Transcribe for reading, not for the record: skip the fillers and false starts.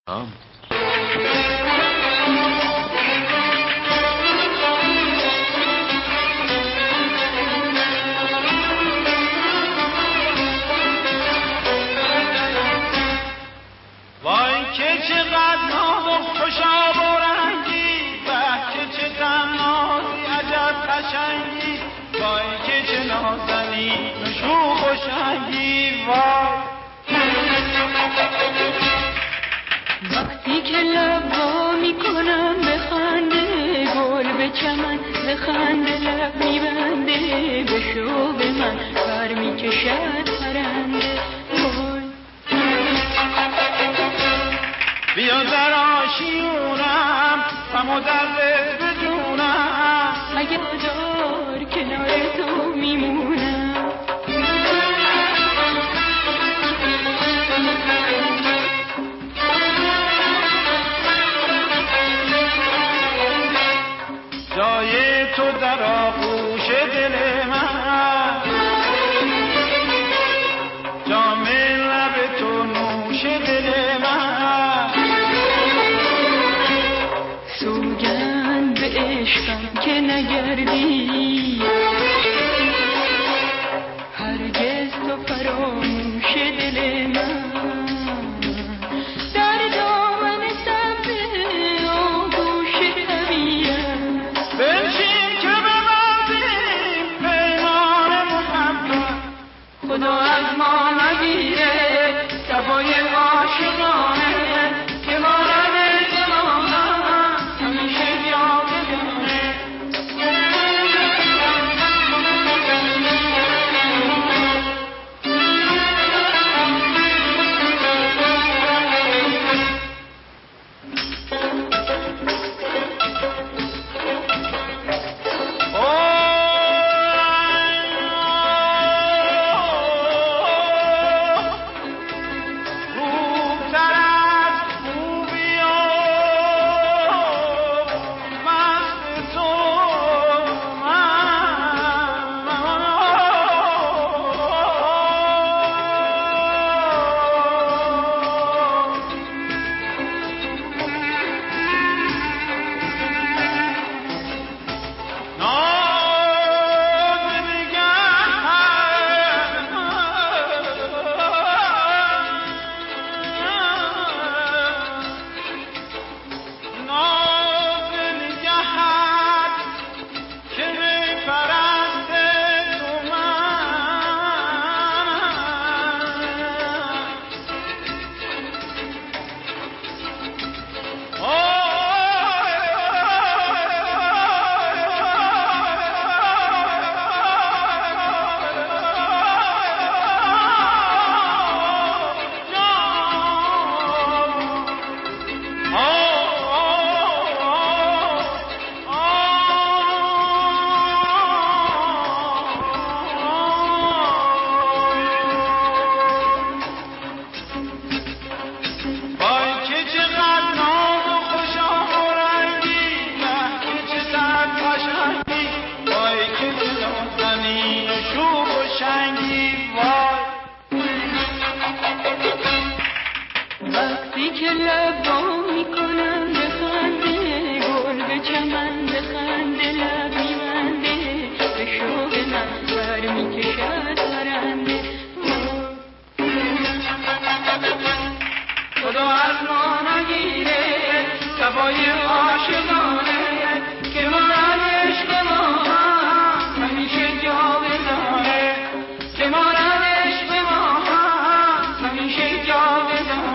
وای که چقدر ناز و خوشا و رنگی، به که چه تنازی عجب قشنگی، وای که چه نازنی نشو خوشنگی. وای وقتی که لب وا میکنم به خنده، گل به چمن به خنده لب میبنده، به شوق من بر میکشد پرنده. بیا در آشیونم غم درد بدونم، اگه دار کنار تو میمونم. جای تو در آغوش دل من، جام لب تو نوش دل من. سوگند به عشقم که نگردی، هرگز تو فراموش دل من. در دامن سبز آغوش طبیعت بنشین که ببندیم پیمان محبت، خدا از ما نگیره صفای عاشقانه، که ما رد زمان همیشه یاد بمونه. وقتی که لب وا میکنم به خنده، گل به چمن به خنده